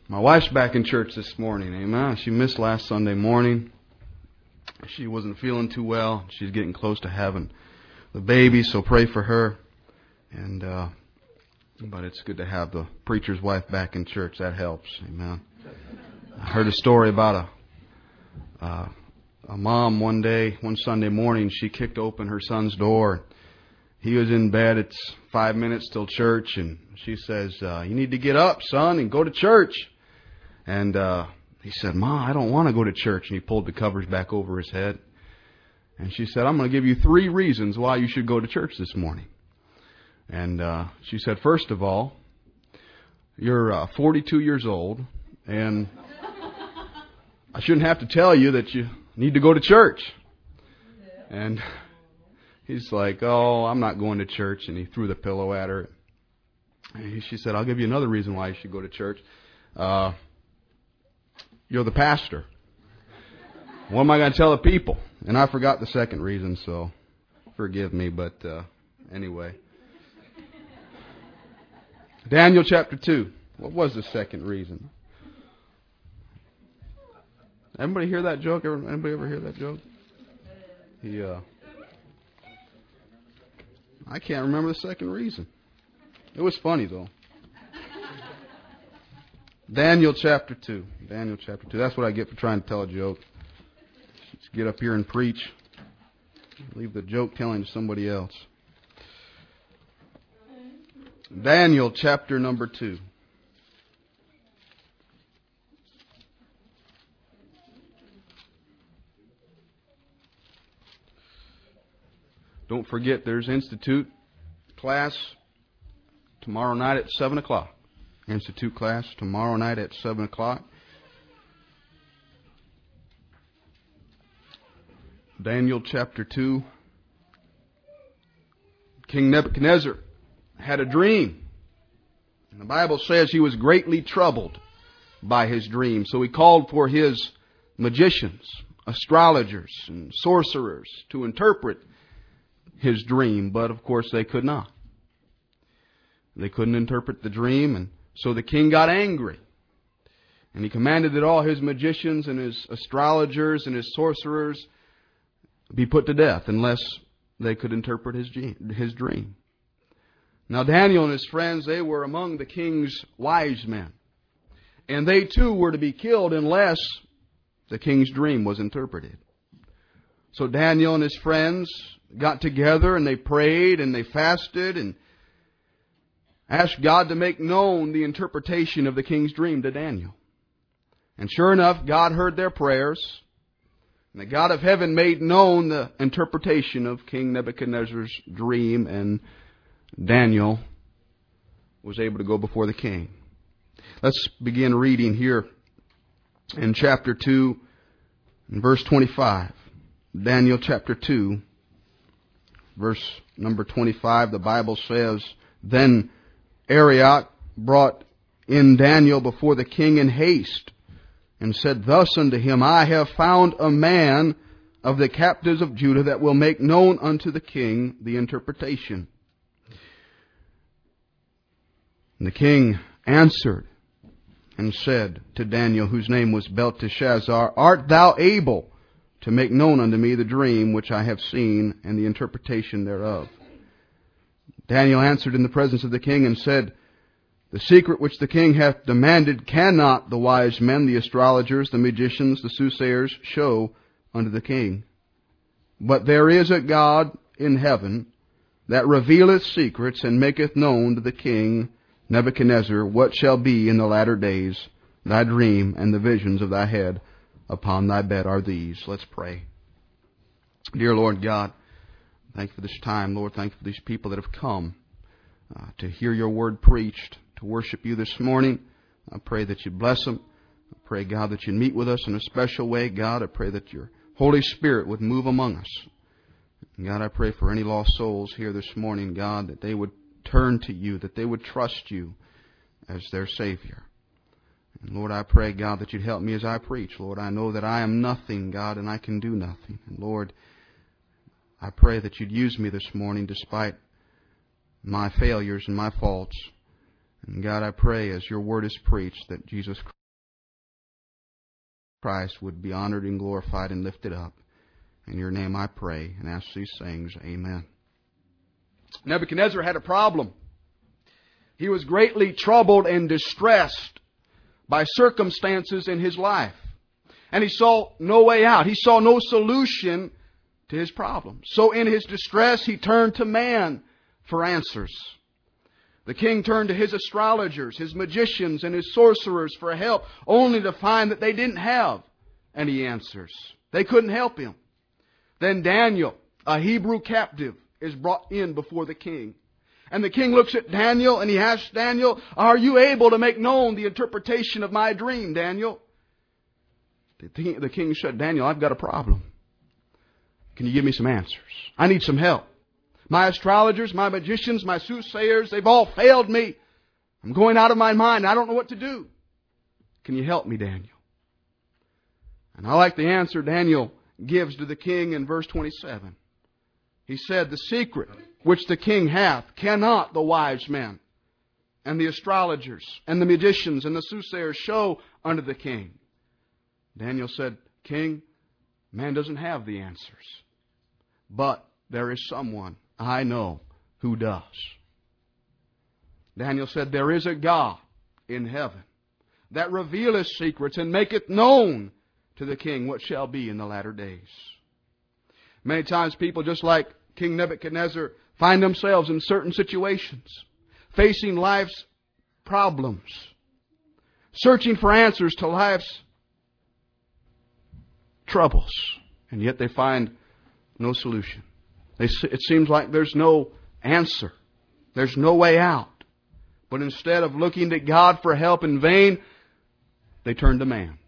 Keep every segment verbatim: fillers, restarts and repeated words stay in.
My wife's back in church this morning, amen. She missed last Sunday morning. She wasn't feeling too well. She's getting close to having the baby, so pray for her. And uh, but it's good to have the preacher's wife back in church. That helps, amen. I heard a story about a uh, a mom one day, one Sunday morning. She kicked open her son's door. He was in bed. It's five minutes till church, and she says, uh, "You need to get up, son, and go to church." And uh, he said, "Ma, I don't want to go to church." And he pulled the covers back over his head. And she said, "I'm going to give you three reasons why you should go to church this morning." And uh, she said, "First of all, you're uh, forty-two years old, and I shouldn't have to tell you that you need to go to church." And he's like, "Oh, I'm not going to church." And he threw the pillow at her. And she said, "I'll give you another reason why you should go to church. Uh, you're the pastor. What am I going to tell the people?" And I forgot the second reason, so forgive me. But uh, anyway. Daniel chapter two. What was the second reason? Everybody hear that joke? Anybody ever hear that joke? He, uh, I can't remember the second reason. It was funny, though. Daniel chapter two. Daniel chapter two. That's what I get for trying to tell a joke. Just get up here and preach. Leave the joke telling to somebody else. Daniel chapter number two. Don't forget, there's Institute class tomorrow night at seven o'clock. Institute class tomorrow night at seven o'clock. Daniel chapter two. King Nebuchadnezzar had a dream. And the Bible says he was greatly troubled by his dream. So he called for his magicians, astrologers, and sorcerers to interpret his dream. But of course they could not. They couldn't interpret the dream, and so the king got angry. And he commanded that all his magicians and his astrologers and his sorcerers be put to death unless they could interpret his his dream. Now Daniel and his friends, they were among the king's wise men. And they too were to be killed unless the king's dream was interpreted. So Daniel and his friends got together and they prayed and they fasted and asked God to make known the interpretation of the king's dream to Daniel. And sure enough, God heard their prayers. And the God of heaven made known the interpretation of King Nebuchadnezzar's dream, and Daniel was able to go before the king. Let's begin reading here in chapter two, in verse twenty-five. Daniel chapter two, verse number twenty-five, the Bible says, "Then Arioch brought in Daniel before the king in haste, and said thus unto him, I have found a man of the captives of Judah that will make known unto the king the interpretation." And the king answered and said to Daniel, whose name was Belteshazzar, "Art thou able to make known unto me the dream which I have seen, and the interpretation thereof?" Daniel answered in the presence of the king and said, "The secret which the king hath demanded cannot the wise men, the astrologers, the magicians, the soothsayers show unto the king. But there is a God in heaven that revealeth secrets, and maketh known to the king Nebuchadnezzar what shall be in the latter days. Thy dream and the visions of thy head upon thy bed are these." Let's pray. Dear Lord God, thank you for this time. Lord, thank you for these people that have come uh, to hear your word preached, to worship you this morning. I pray that you bless them. I pray, God, that you meet with us in a special way. God, I pray that your Holy Spirit would move among us. God, I pray for any lost souls here this morning, God, that they would turn to you, that they would trust you as their Savior. And Lord, I pray, God, that you'd help me as I preach. Lord, I know that I am nothing, God, and I can do nothing. And Lord, I pray that you'd use me this morning despite my failures and my faults. And God, I pray as your word is preached that Jesus Christ would be honored and glorified and lifted up. In your name I pray and ask these things. Amen. Nebuchadnezzar had a problem. He was greatly troubled and distressed by circumstances in his life. And he saw no way out. He saw no solution to his problems. So in his distress, he turned to man for answers. The king turned to his astrologers, his magicians, and his sorcerers for help, only to find that they didn't have any answers. They couldn't help him. Then Daniel, a Hebrew captive, is brought in before the king. And the king looks at Daniel and he asks Daniel, "Are you able to make known the interpretation of my dream, Daniel?" The king said, "Daniel, I've got a problem. Can you give me some answers? I need some help. My astrologers, my magicians, my soothsayers, they've all failed me. I'm going out of my mind. I don't know what to do. Can you help me, Daniel?" And I like the answer Daniel gives to the king in verse twenty-seven. He said, "The secret which the king hath cannot the wise men and the astrologers and the magicians and the soothsayers show unto the king." Daniel said, "King, man doesn't have the answers, but there is someone I know who does." Daniel said, "There is a God in heaven that revealeth secrets and maketh known to the king what shall be in the latter days." Many times people, just like King Nebuchadnezzar, find themselves in certain situations, facing life's problems, searching for answers to life's troubles, and yet they find no solution. They, it seems like there's no answer. There's no way out. But instead of looking to God for help in vain, they turn to man.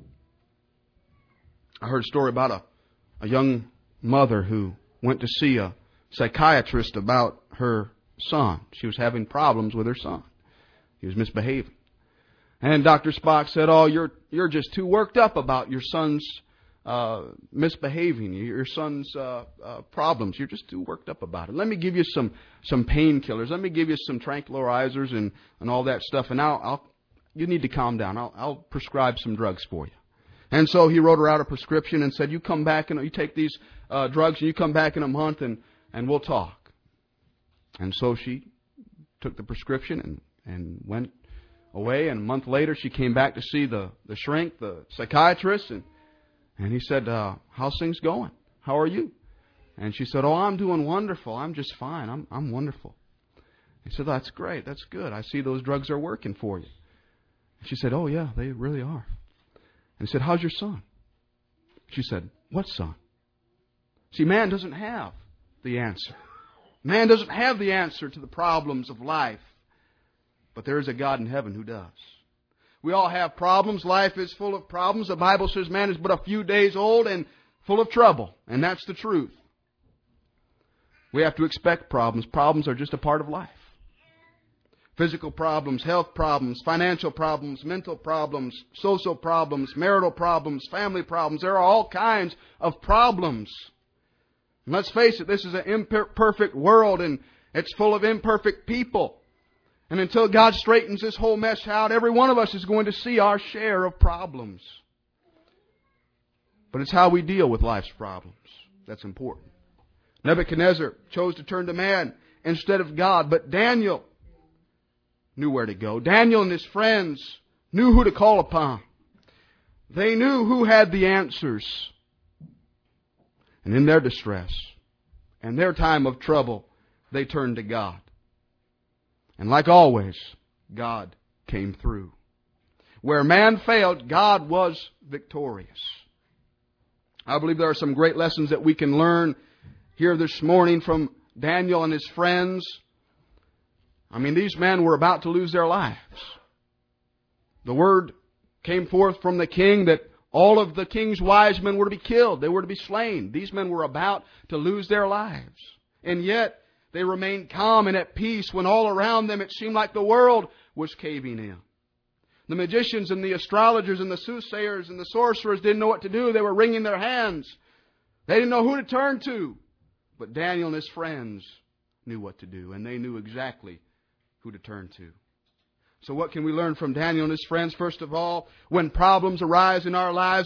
I heard a story about a, a young mother who went to see a psychiatrist about her son. She was having problems with her son. He was misbehaving. And Doctor Spock said, "Oh, you're you're just too worked up about your son's uh, misbehaving, your son's uh, uh, problems. You're just too worked up about it. Let me give you some some painkillers. Let me give you some tranquilizers and, and all that stuff. And I'll, I'll you need to calm down. I'll, I'll prescribe some drugs for you." And so he wrote her out a prescription and said, "You come back and you take these uh, drugs and you come back in a month and, and we'll talk." And so she took the prescription and, and went away. And a month later she came back to see the, the shrink, the psychiatrist. And, and he said, uh, "How's things going? How are you?" And she said, "Oh, I'm doing wonderful. I'm just fine. I'm, I'm wonderful." He said, "That's great. That's good. I see those drugs are working for you." And she said, "Oh, yeah, they really are." And he said, "How's your son?" She said, "What son?" See, man doesn't have the answer. Man doesn't have the answer to the problems of life. But there is a God in heaven who does. We all have problems. Life is full of problems. The Bible says man is but a few days old and full of trouble. And that's the truth. We have to expect problems. Problems are just a part of life. Physical problems, health problems, financial problems, mental problems, social problems, marital problems, family problems. There are all kinds of problems. And let's face it, this is an imperfect world and it's full of imperfect people. And until God straightens this whole mess out, every one of us is going to see our share of problems. But it's how we deal with life's problems that's important. Nebuchadnezzar chose to turn to man instead of God, but Daniel knew where to go. Daniel and his friends knew who to call upon. They knew who had the answers. And in their distress and their time of trouble, they turned to God. And like always, God came through. Where man failed, God was victorious. I believe there are some great lessons that we can learn here this morning from Daniel and his friends. I mean, these men were about to lose their lives. The word came forth from the king that all of the king's wise men were to be killed. They were to be slain. These men were about to lose their lives. And yet, they remained calm and at peace when all around them it seemed like the world was caving in. The magicians and the astrologers and the soothsayers and the sorcerers didn't know what to do. They were wringing their hands. They didn't know who to turn to. But Daniel and his friends knew what to do, and they knew exactly who to turn to. So what can we learn from Daniel and his friends? First of all, when problems arise in our lives,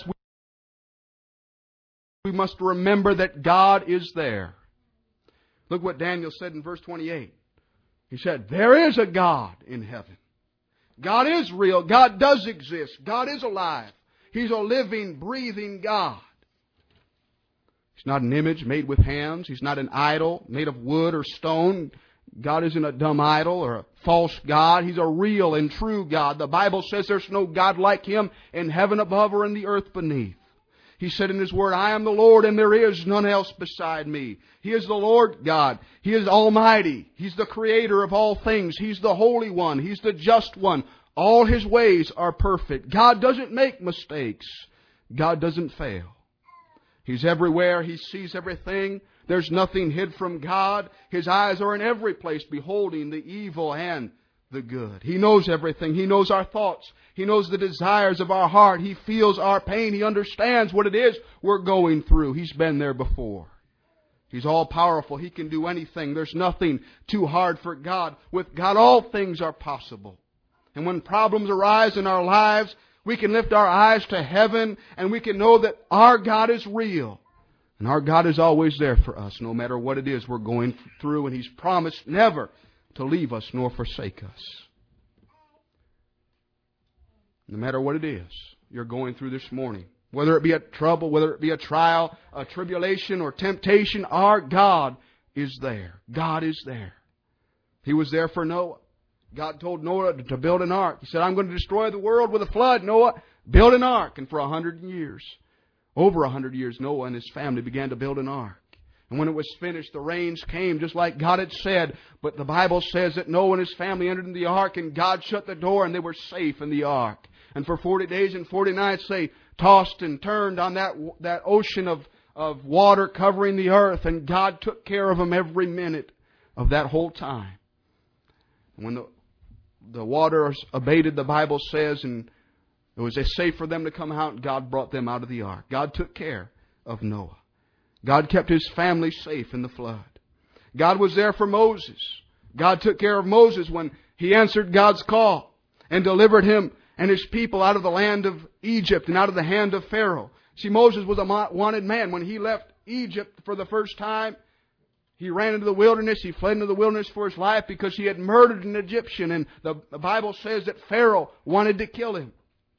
we must remember that God is there. Look what Daniel said in verse twenty-eight. He said, there is a God in heaven. God is real. God does exist. God is alive. He's a living, breathing God. He's not an image made with hands. He's not an idol made of wood or stone. God isn't a dumb idol or a false God. He's a real and true God. The Bible says there's no God like Him in heaven above or in the earth beneath. He said in His Word, I am the Lord and there is none else beside me. He is the Lord God. He is almighty. He's the creator of all things. He's the Holy One. He's the just one. All His ways are perfect. God doesn't make mistakes. God doesn't fail. He's everywhere. He sees everything. There's nothing hid from God. His eyes are in every place, beholding the evil and the good. He knows everything. He knows our thoughts. He knows the desires of our heart. He feels our pain. He understands what it is we're going through. He's been there before. He's all powerful. He can do anything. There's nothing too hard for God. With God, all things are possible. And when problems arise in our lives, we can lift our eyes to heaven and we can know that our God is real. And our God is always there for us, no matter what it is we're going through. And He's promised never to leave us nor forsake us. No matter what it is you're going through this morning, whether it be a trouble, whether it be a trial, a tribulation, or temptation, our God is there. God is there. He was there for Noah. God told Noah to build an ark. He said, I'm going to destroy the world with a flood. Noah, build an ark. And for a hundred years, over a hundred years, Noah and his family began to build an ark. And when it was finished, the rains came just like God had said. But the Bible says that Noah and his family entered into the ark and God shut the door and they were safe in the ark. And for forty days and forty nights they tossed and turned on that that ocean of, of water covering the earth. And God took care of them every minute of that whole time. And when the, the waters abated, the Bible says, and it was safe for them to come out, and God brought them out of the ark. God took care of Noah. God kept his family safe in the flood. God was there for Moses. God took care of Moses when he answered God's call and delivered him and his people out of the land of Egypt and out of the hand of Pharaoh. See, Moses was a wanted man. When he left Egypt for the first time, he ran into the wilderness. He fled into the wilderness for his life because he had murdered an Egyptian. And the, the Bible says that Pharaoh wanted to kill him.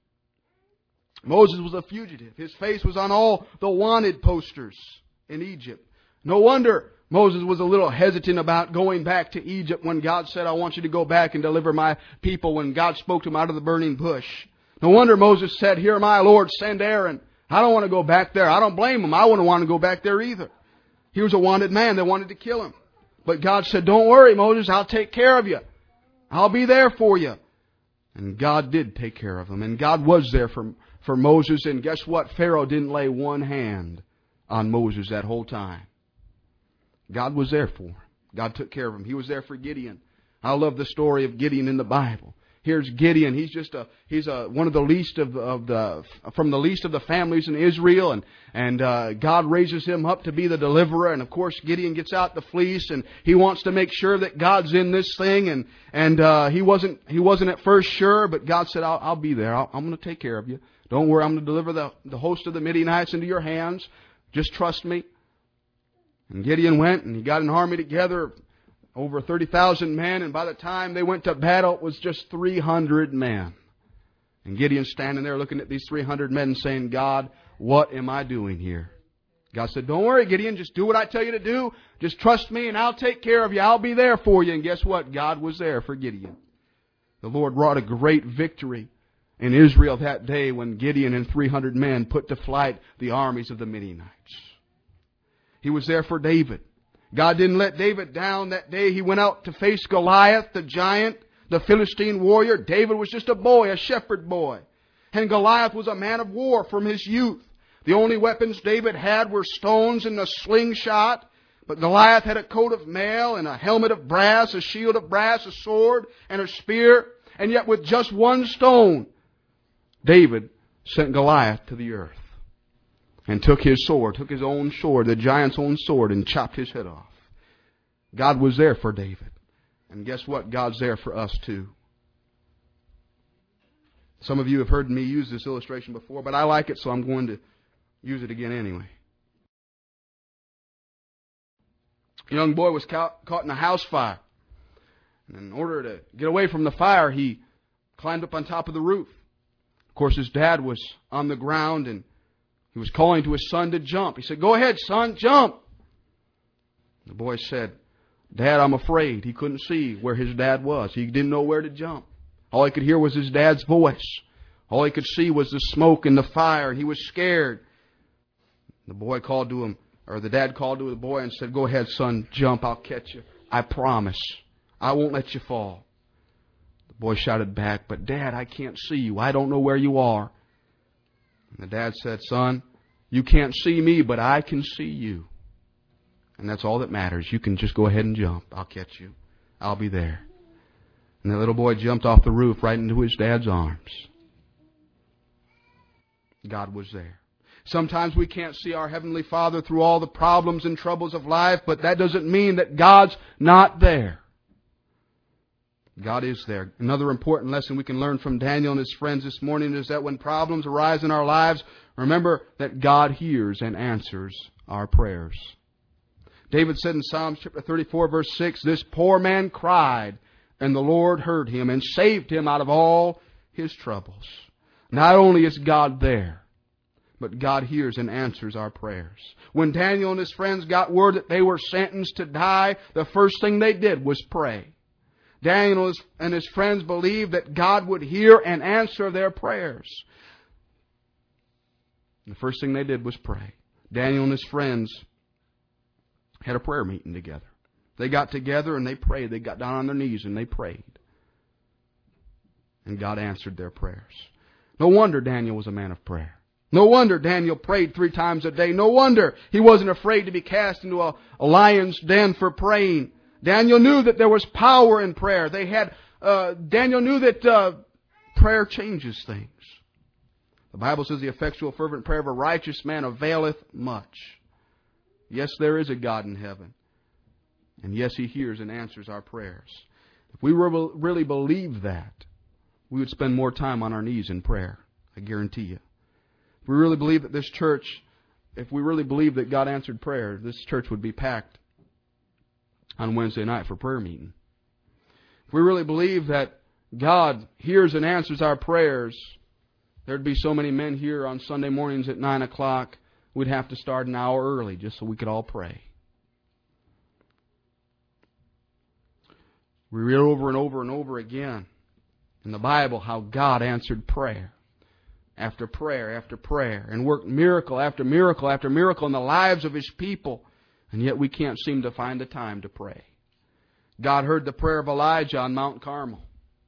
Moses was a fugitive. His face was on all the wanted posters in Egypt. No wonder Moses was a little hesitant about going back to Egypt when God said, I want you to go back and deliver my people, when God spoke to him out of the burning bush. No wonder Moses said, here am I, Lord, send Aaron. I don't want to go back there. I don't blame him. I wouldn't want to go back there either. He was a wanted man. They wanted to kill him. But God said, don't worry, Moses, I'll take care of you. I'll be there for you. And God did take care of him. And God was there for, for Moses. And guess what? Pharaoh didn't lay one hand on Moses that whole time. God was there for him. God took care of him. He was there for Gideon. I love the story of Gideon in the Bible. Here's Gideon. He's just a he's a one of the least of, of the from the least of the families in Israel, and and uh, God raises him up to be the deliverer. And of course, Gideon gets out the fleece, and he wants to make sure that God's in this thing. And and uh, he wasn't he wasn't at first sure, but God said, "I'll, I'll be there. I'll, I'm going to take care of you. Don't worry. I'm going to deliver the the host of the Midianites into your hands. Just trust me." And Gideon went, and he got an army together. Over thirty thousand men, and by the time they went to battle, it was just three hundred men. And Gideon's standing there looking at these three hundred men saying, God, what am I doing here? God said, don't worry, Gideon, just do what I tell you to do. Just trust me and I'll take care of you. I'll be there for you. And guess what? God was there for Gideon. The Lord wrought a great victory in Israel that day when Gideon and three hundred men put to flight the armies of the Midianites. He was there for David. God didn't let David down that day. He went out to face Goliath, the giant, the Philistine warrior. David was just a boy, a shepherd boy. And Goliath was a man of war from his youth. The only weapons David had were stones and a slingshot. But Goliath had a coat of mail and a helmet of brass, a shield of brass, a sword and a spear. And yet with just one stone, David sent Goliath to the earth. And took his sword, took his own sword, the giant's own sword, and chopped his head off. God was there for David. And guess what? God's there for us too. Some of you have heard me use this illustration before, but I like it, so I'm going to use it again anyway. A young boy was caught in a house fire. And in order to get away from the fire, he climbed up on top of the roof. Of course, his dad was on the ground, and he was calling to his son to jump. He said, "Go ahead, son, jump." The boy said, "Dad, I'm afraid." He couldn't see where his dad was. He didn't know where to jump. All he could hear was his dad's voice. All he could see was the smoke and the fire, and he was scared. The boy called to him, or the dad called to the boy and said, "Go ahead, son, jump. I'll catch you. I promise. I won't let you fall." The boy shouted back, "But Dad, I can't see you. I don't know where you are." And the dad said, "Son, you can't see me, but I can see you. And that's all that matters. You can just go ahead and jump. I'll catch you. I'll be there." And the little boy jumped off the roof right into his dad's arms. God was there. Sometimes we can't see our Heavenly Father through all the problems and troubles of life, but that doesn't mean that God's not there. God is there. Another important lesson we can learn from Daniel and his friends this morning is that when problems arise in our lives, remember that God hears and answers our prayers. David said in Psalms chapter thirty-four, verse six, "This poor man cried, and the Lord heard him and saved him out of all his troubles." Not only is God there, but God hears and answers our prayers. When Daniel and his friends got word that they were sentenced to die, the first thing they did was pray. Daniel and his friends believed that God would hear and answer their prayers. The first thing they did was pray. Daniel and his friends had a prayer meeting together. They got together and they prayed. They got down on their knees and they prayed. And God answered their prayers. No wonder Daniel was a man of prayer. No wonder Daniel prayed three times a day. No wonder he wasn't afraid to be cast into a, a lion's den for praying. Daniel knew that there was power in prayer. They had. Uh, Daniel knew that uh, prayer changes things. The Bible says the effectual fervent prayer of a righteous man availeth much. Yes, there is a God in heaven. And yes, He hears and answers our prayers. If we really believe that, we would spend more time on our knees in prayer. I guarantee you. If we really believe that this church, if we really believe that God answered prayer, this church would be packed on Wednesday night for prayer meeting. If we really believe that God hears and answers our prayers, there'd be so many men here on Sunday mornings at nine o'clock, we'd have to start an hour early just so we could all pray. We read over and over and over again in the Bible how God answered prayer after prayer after prayer and worked miracle after miracle after miracle in the lives of His people. And yet we can't seem to find the time to pray. God heard the prayer of Elijah on Mount Carmel.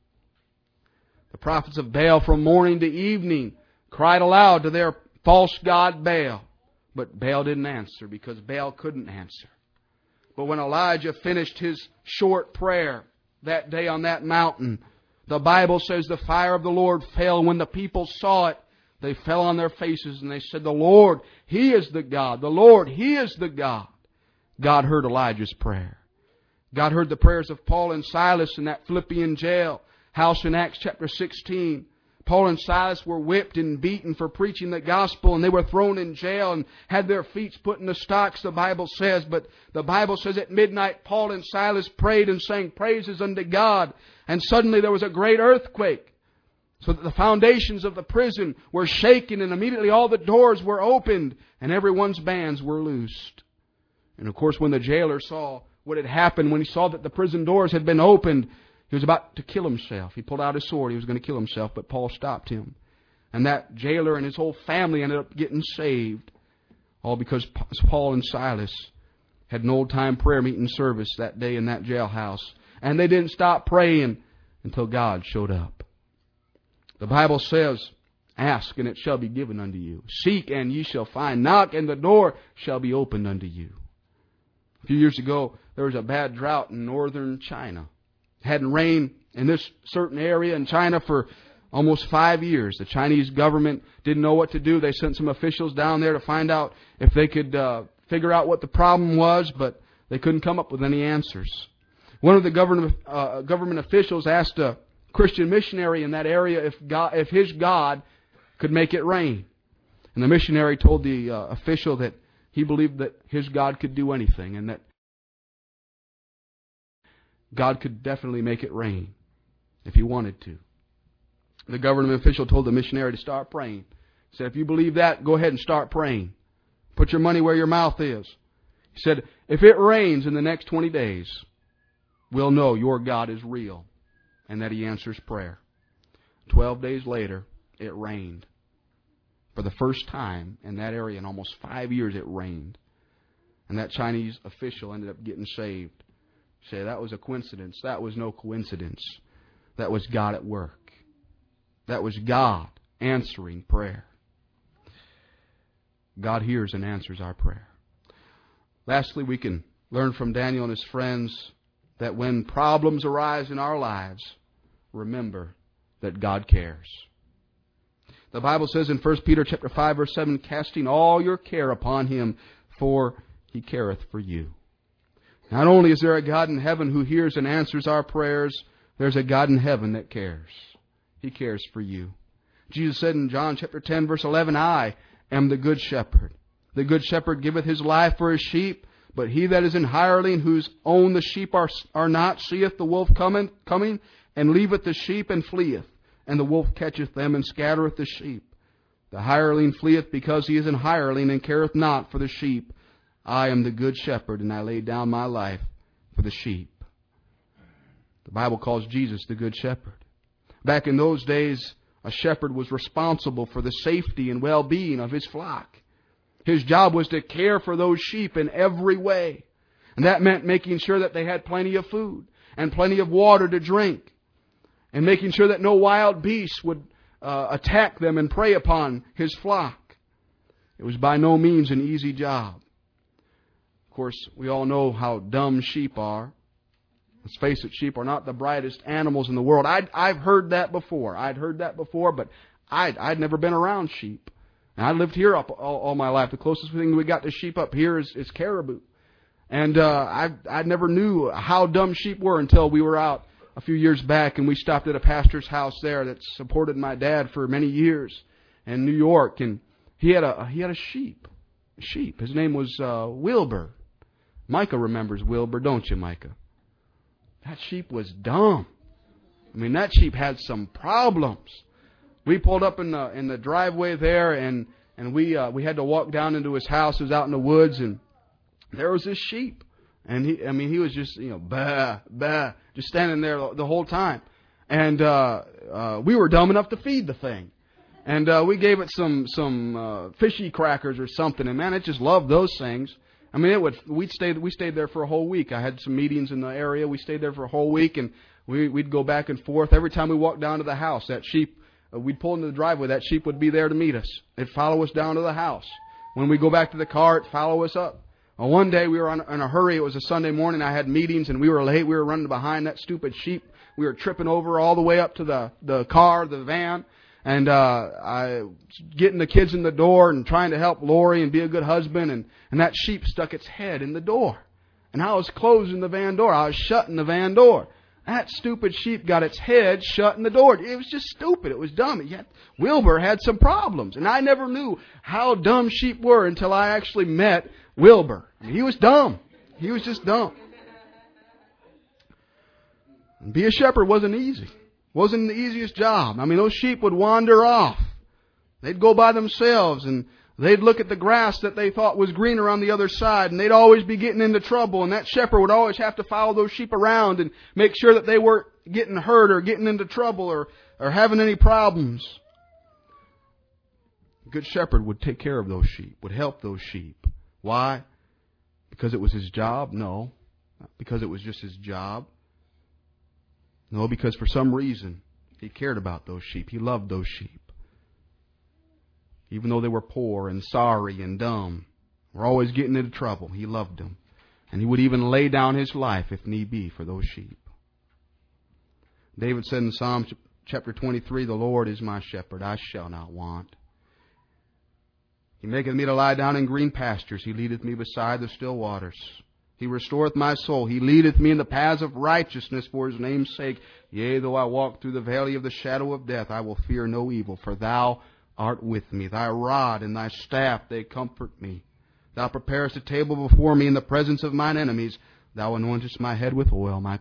The prophets of Baal from morning to evening cried aloud to their false god Baal. But Baal didn't answer because Baal couldn't answer. But when Elijah finished his short prayer that day on that mountain, the Bible says the fire of the Lord fell. When the people saw it, they fell on their faces and they said, "The Lord, He is the God. The Lord, He is the God." God heard Elijah's prayer. God heard the prayers of Paul and Silas in that Philippian jail house in Acts chapter sixteen. Paul and Silas were whipped and beaten for preaching the gospel, and they were thrown in jail and had their feet put in the stocks, the Bible says. But the Bible says at midnight, Paul and Silas prayed and sang praises unto God. And suddenly there was a great earthquake, so that the foundations of the prison were shaken, and immediately all the doors were opened, and everyone's bands were loosed. And of course, when the jailer saw what had happened, when he saw that the prison doors had been opened, he was about to kill himself. He pulled out his sword. He was going to kill himself, but Paul stopped him. And that jailer and his whole family ended up getting saved, all because Paul and Silas had an old-time prayer meeting service that day in that jailhouse. And they didn't stop praying until God showed up. The Bible says, "Ask, and it shall be given unto you. Seek, and ye shall find. Knock, and the door shall be opened unto you." A few years ago, there was a bad drought in northern China. It hadn't rained in this certain area in China for almost five years. The Chinese government didn't know what to do. They sent some officials down there to find out if they could uh, figure out what the problem was, but they couldn't come up with any answers. One of the government uh, government officials asked a Christian missionary in that area if God, if his God could make it rain. And the missionary told the uh, official that he believed that his God could do anything and that God could definitely make it rain if He wanted to. The government official told the missionary to start praying. He said, if you believe that, go ahead and start praying. Put your money where your mouth is. He said, if it rains in the next twenty days, we'll know your God is real and that He answers prayer. Twelve days later, it rained. For the first time in that area in almost five years, it rained. And that Chinese official ended up getting saved. Say, that was a coincidence. That was no coincidence. That was God at work. That was God answering prayer. God hears and answers our prayer. Lastly, we can learn from Daniel and his friends that when problems arise in our lives, remember that God cares. The Bible says in First Peter chapter five, verse seven, casting all your care upon Him, for He careth for you. Not only is there a God in heaven who hears and answers our prayers, there's a God in heaven that cares. He cares for you. Jesus said in John chapter ten, verse eleven, I am the good shepherd. The good shepherd giveth his life for his sheep, but he that is an hireling, whose own the sheep are, are not, seeth the wolf coming, coming, and leaveth the sheep and fleeth. And the wolf catcheth them and scattereth the sheep. The hireling fleeth because he is an hireling and careth not for the sheep. I am the good shepherd, and I lay down my life for the sheep. The Bible calls Jesus the good shepherd. Back in those days, a shepherd was responsible for the safety and well-being of his flock. His job was to care for those sheep in every way. And that meant making sure that they had plenty of food and plenty of water to drink. And making sure that no wild beasts would uh, attack them and prey upon his flock. It was by no means an easy job. Of course, we all know how dumb sheep are. Let's face it, sheep are not the brightest animals in the world. I'd, I've heard that before. I'd heard that before, but I'd, I'd never been around sheep. And I lived here up all, all my life. The closest thing we got to sheep up here is, is caribou. And uh, I I never knew how dumb sheep were until we were out a few years back, and we stopped at a pastor's house there that supported my dad for many years in New York, and he had a he had a sheep, a sheep. His name was uh, Wilbur. Micah remembers Wilbur, don't you, Micah? That sheep was dumb. I mean, that sheep had some problems. We pulled up in the in the driveway there, and and we uh, we had to walk down into his house. It was out in the woods, and there was this sheep. And he, I mean, he was just, you know, bah, bah, just standing there the whole time. And uh, uh, we were dumb enough to feed the thing. And uh, we gave it some some uh, fishy crackers or something. And man, it just loved those things. I mean, it would. We stayed. We stayed there for a whole week. I had some meetings in the area. We stayed there for a whole week, and we, we'd go back and forth every time we walked down to the house. That sheep, uh, we'd pull into the driveway. That sheep would be there to meet us. It'd follow us down to the house. When we go back to the car, it'd follow us up. Well, one day we were on, in a hurry. It was a Sunday morning. I had meetings, and we were late. We were running behind that stupid sheep. We were tripping over all the way up to the, the car, the van. And uh, I getting the kids in the door and trying to help Lori and be a good husband. And, and that sheep stuck its head in the door. And I was closing the van door. I was shutting the van door. That stupid sheep got its head shut in the door. It was just stupid. It was dumb. Yet Wilbur had some problems. And I never knew how dumb sheep were until I actually met Wilbur. He was dumb. He was just dumb. And be a shepherd wasn't easy. Wasn't the easiest job. I mean, those sheep would wander off. They'd go by themselves, and they'd look at the grass that they thought was greener on the other side, and they'd always be getting into trouble. And that shepherd would always have to follow those sheep around and make sure that they weren't getting hurt or getting into trouble or, or having any problems. A good shepherd would take care of those sheep, would help those sheep. Why? Because it was his job? No. Not because it was just his job. No, because for some reason he cared about those sheep. He loved those sheep. Even though they were poor and sorry and dumb, were always getting into trouble, he loved them. And he would even lay down his life, if need be, for those sheep. David said in Psalm chapter twenty-three, the Lord is my shepherd, I shall not want. He maketh me to lie down in green pastures. He leadeth me beside the still waters. He restoreth my soul. He leadeth me in the paths of righteousness for His name's sake. Yea, though I walk through the valley of the shadow of death, I will fear no evil, for Thou art with me. Thy rod and Thy staff, they comfort me. Thou preparest a table before me in the presence of mine enemies. Thou anointest my head with oil. My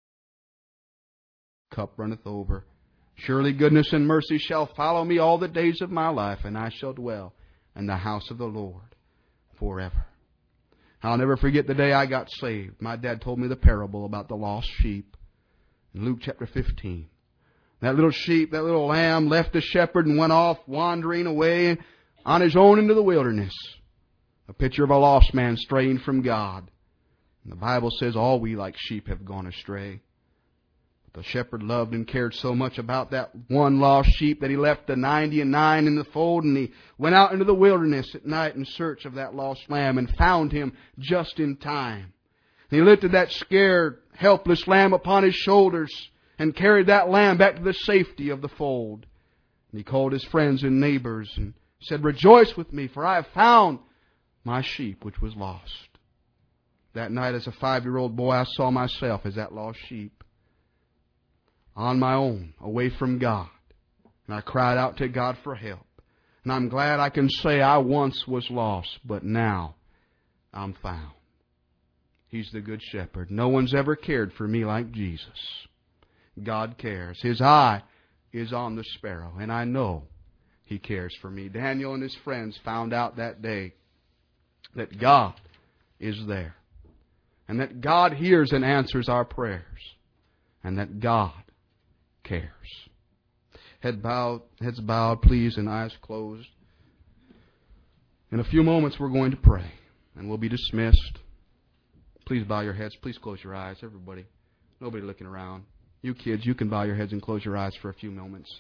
cup runneth over. Surely goodness and mercy shall follow me all the days of my life, and I shall dwell in the house of the Lord forever. I'll never forget the day I got saved. My dad told me the parable about the lost sheep in Luke chapter fifteen. That little sheep, that little lamb left the shepherd and went off wandering away on his own into the wilderness. A picture of a lost man straying from God. And the Bible says all we like sheep have gone astray. But the shepherd loved and cared so much about that one lost sheep that He left the ninety and nine in the fold, and He went out into the wilderness at night in search of that lost lamb and found him just in time. And He lifted that scared, helpless lamb upon His shoulders and carried that lamb back to the safety of the fold. And He called His friends and neighbors and said, "Rejoice with me, for I have found my sheep which was lost." That night as a five-year-old boy, I saw myself as that lost sheep. On my own, away from God. And I cried out to God for help. And I'm glad I can say I once was lost, but now I'm found. He's the good shepherd. No one's ever cared for me like Jesus. God cares. His eye is on the sparrow, and I know He cares for me. Daniel and his friends found out that day that God is there, and that God hears and answers our prayers, and that God cares. Head bowed, heads bowed, please, and eyes closed. In a few moments we're going to pray, and we'll be dismissed. Please bow your heads. Please close your eyes, everybody. Nobody looking around. You kids, you can bow your heads and close your eyes for a few moments.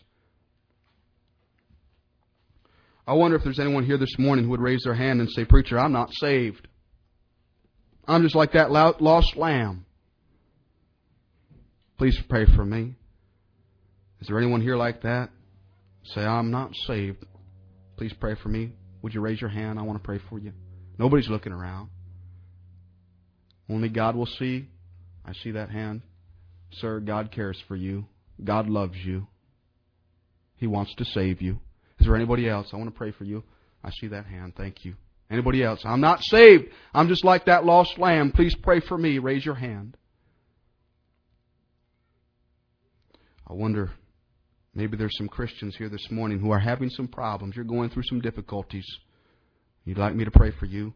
I wonder if there's anyone here this morning who would raise their hand and say, "Preacher, I'm not saved. I'm just like that lost lamb." Please pray for me. Is there anyone here like that? Say, "I'm not saved. Please pray for me." Would you raise your hand? I want to pray for you. Nobody's looking around. Only God will see. I see that hand. Sir, God cares for you. God loves you. He wants to save you. Is there anybody else? I want to pray for you. I see that hand. Thank you. Anybody else? I'm not saved. I'm just like that lost lamb. Please pray for me. Raise your hand. I wonder, maybe there's some Christians here this morning who are having some problems. You're going through some difficulties. You'd like me to pray for you?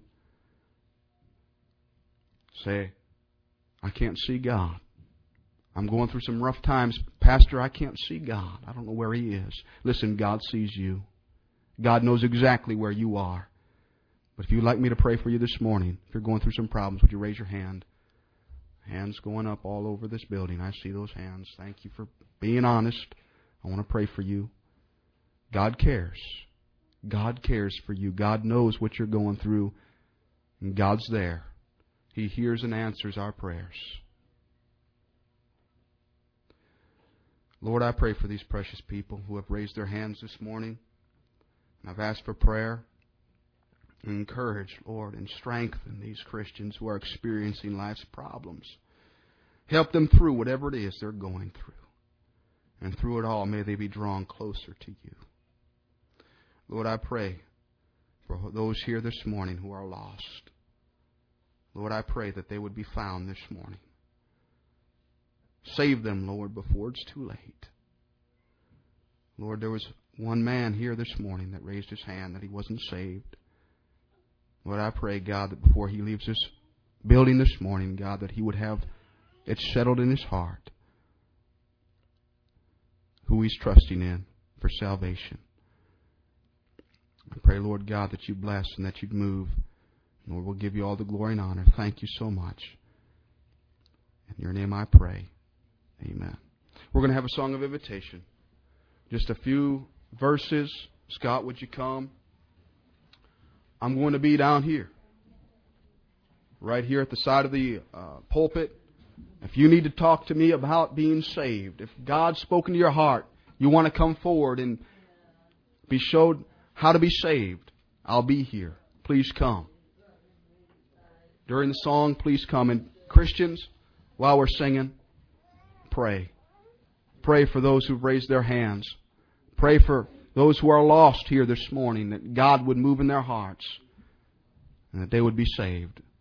Say, "I can't see God. I'm going through some rough times. Pastor, I can't see God. I don't know where He is." Listen, God sees you. God knows exactly where you are. But if you'd like me to pray for you this morning, if you're going through some problems, would you raise your hand? Hands going up all over this building. I see those hands. Thank you for being honest. I want to pray for you. God cares. God cares for you. God knows what you're going through. And God's there. He hears and answers our prayers. Lord, I pray for these precious people who have raised their hands this morning. And I've asked for prayer and encourage, Lord, and strengthen these Christians who are experiencing life's problems. Help them through whatever it is they're going through. And through it all, may they be drawn closer to you. Lord, I pray for those here this morning who are lost. Lord, I pray that they would be found this morning. Save them, Lord, before it's too late. Lord, there was one man here this morning that raised his hand that he wasn't saved. Lord, I pray, God, that before he leaves this building this morning, God, that he would have it settled in his heart who he's trusting in for salvation. I pray, Lord God, that you bless and that you'd move. Lord, we'll give you all the glory and honor. Thank you so much. In your name I pray. Amen. We're going to have a song of invitation. Just a few verses. Scott, would you come? I'm going to be down here. Right here at the side of the uh, pulpit. If you need to talk to me about being saved, if God's spoken to your heart, you want to come forward and be showed how to be saved, I'll be here. Please come. During the song, please come. And Christians, while we're singing, pray. Pray for those who've raised their hands. Pray for those who are lost here this morning, that God would move in their hearts and that they would be saved.